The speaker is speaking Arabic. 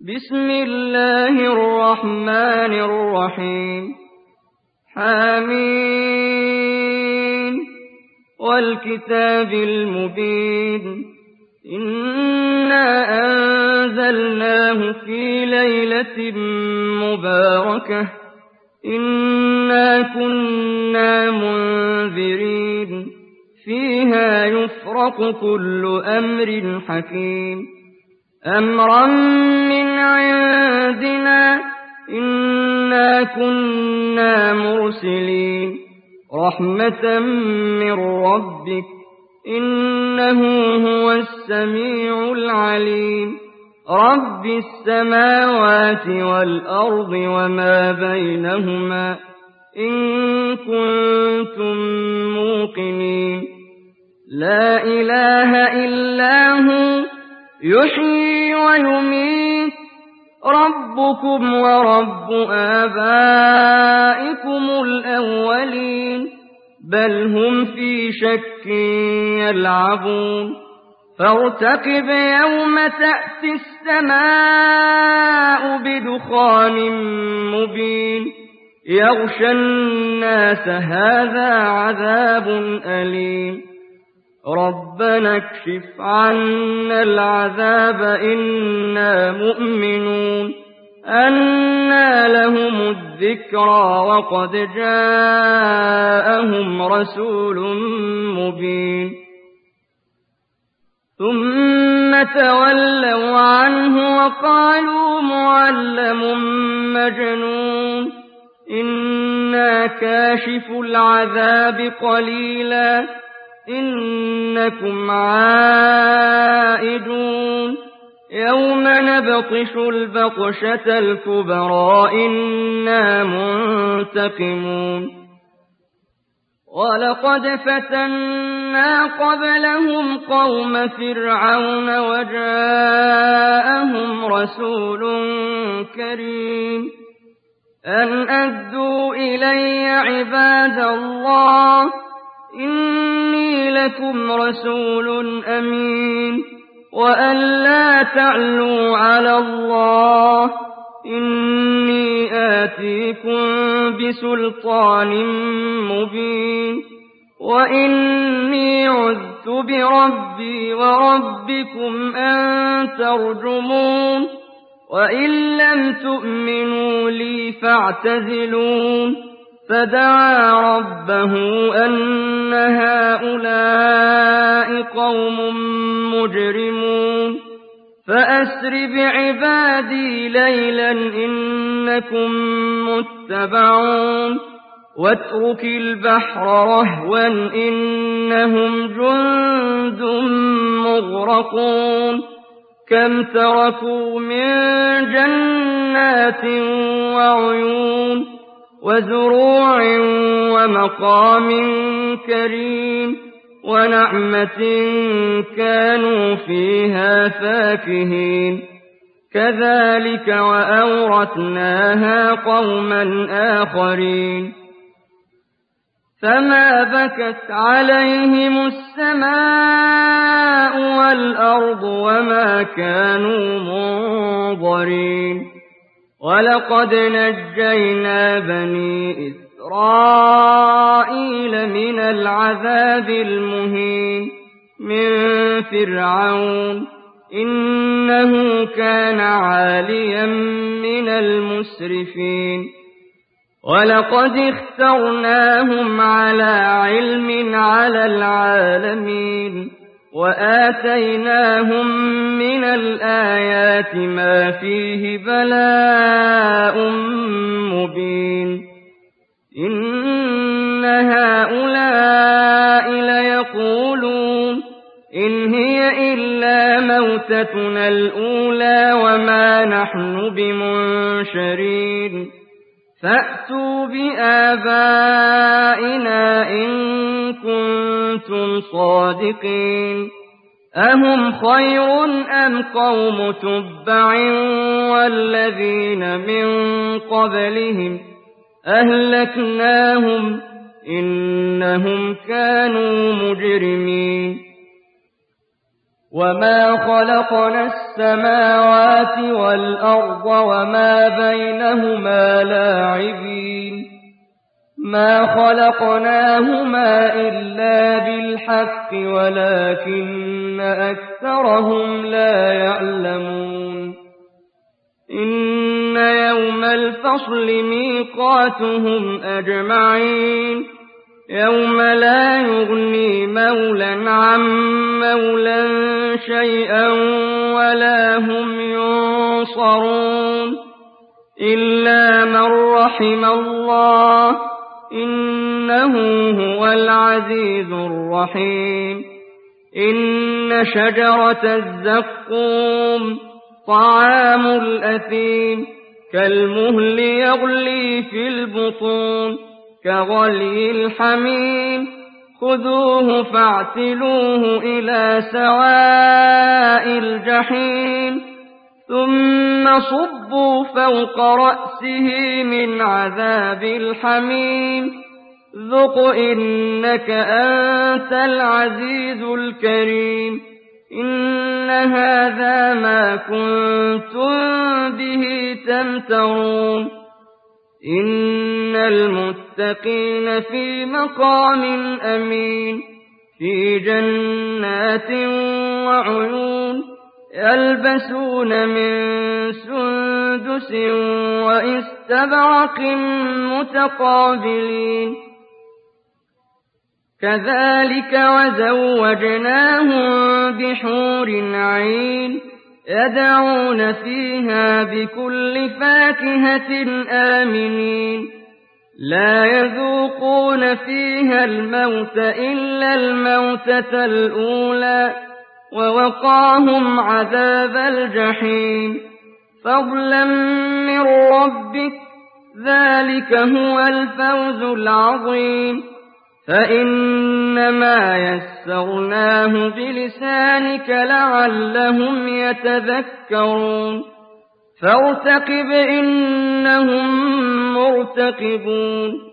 بسم الله الرحمن الرحيم حميم والكتاب المبين إنا أنزلناه في ليلة مباركة إنا كنا منذرين فيها يفرق كل أمر حكيم أمرا من عندنا إنا كنا مرسلين رحمة من ربك إنه هو السميع العليم رب السماوات والأرض وما بينهما إن كنتم موقنين لا إله إلا هو يحيي ويميت ربكم ورب آبائكم الأولين بل هم في شك يلعبون فارتقب يوم تأتي السماء بدخان مبين يغشى الناس هذا عذاب أليم ربنا اكشف عنا العذاب إنا مؤمنون أنى لهم الذكرى وقد جاءهم رسول مبين ثم تولوا عنه وقالوا معلم مجنون إنا كاشف العذاب قليلا إنكم عائدون يوم نبطش البطشة الكبرى إنا منتقمون ولقد فتنا قبلهم قوم فرعون وجاءهم رسول كريم أن أدوا إلي عباد الله إني لكم رسول أمين وأن لا تعلوا على الله إني آتيكم بسلطان مبين وإني عذت بربي وربكم أن ترجمون وإن لم تؤمنوا لي فاعتزلون فدعا ربه أن هؤلاء قوم مجرمون فأسر بعبادي ليلا إنكم متبعون واترك البحر رهوا إنهم جند مغرقون كم تركوا من جنات وعيون وزروع ومقام كريم ونعمة كانوا فيها فاكهين كذلك وأورثناها قوما آخرين فما بكت عليهم السماء والأرض وما كانوا منظرين ولقد نجينا بني إسرائيل من العذاب المهين من فرعون إنه كان عاليا من المسرفين ولقد اخترناهم على علم على العالمين وآتيناهم من الآيات ما فيه بلاء مبين إن هؤلاء ليقولون إن هي إلا موتتنا الأولى وما نحن بمنشرين فأتوا بآبائنا إن كنتم صادقين أهم خير أم قوم تبع والذين من قبلهم أهلكناهم إنهم كانوا مجرمين وما خلقنا السماوات والأرض وما بينهما لاعبين ما خلقناهما إلا بالحق ولكن أكثرهم لا يعلمون إن يوم الفصل ميقاتهم أجمعين يوم لا يغني مولى عن مولى شيئا ولا هم ينصرون إلا من رحم الله إنه هو العزيز الرحيم إن شجرة الزقوم طعام الأثيم كالمهل يغلي في البطون كغلي الحميم خذوه فاعتلوه إلى سواء الجحيم ثم صبوا فوق رأسه من عذاب الحميم ذق إنك أنت العزيز الكريم إن هذا ما كنتم به تمترون إن المتقين في مقام أمين في جنات وعيون يلبسون من سندس وإستبرق متقابلين كذلك وزوجناهم بحور عين يدعون فيها بكل فاكهة آمنين لا يذوقون فيها الموت إلا الموتة الأولى ووقاهم عذاب الجحيم فضلا من ربك ذلك هو الفوز العظيم فإنما يسرناه بلسانك لعلهم يتذكرون فارتقب إنهم مرتقبون